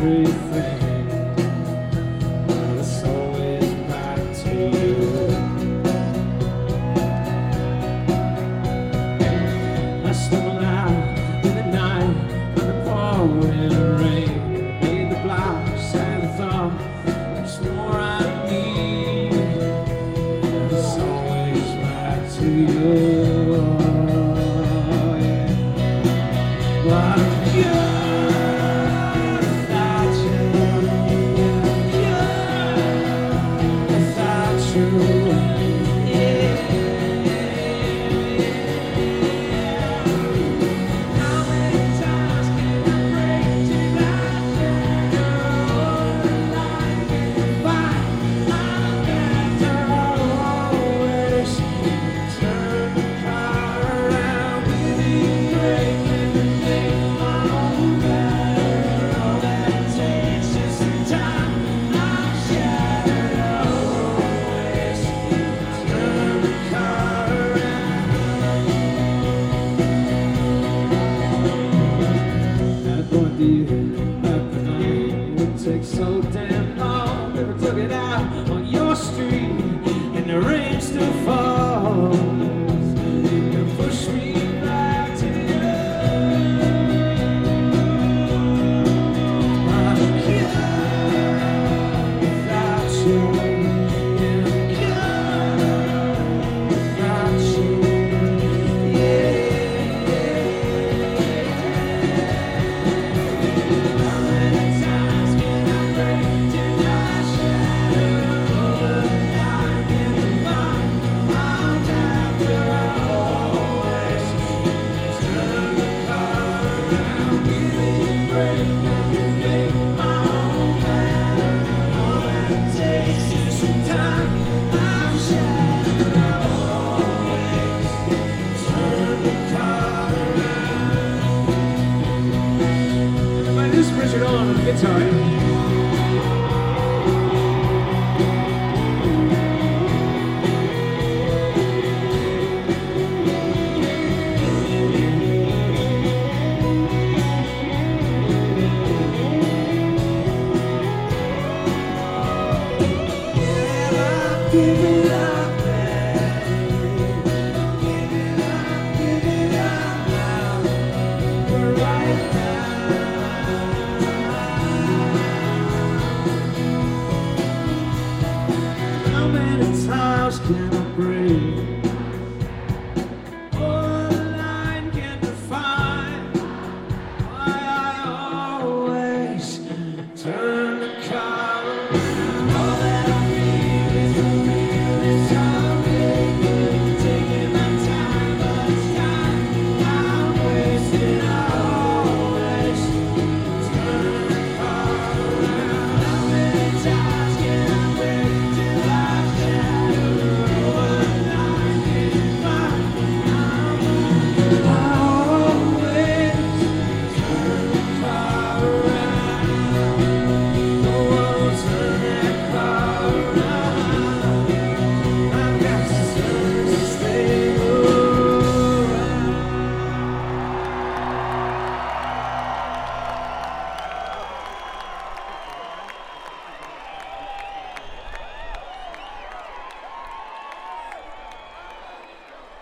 everything, but it's always back to you. I stumbled out in the night on the pouring rain, made the blocks and I thought there's more I need, but it's always back to you. But take so damn long. Never took it out on your street, and the rain still falls. You push me back to you. I'm cured without you. I'm cured without you. Richard on the guitar. Give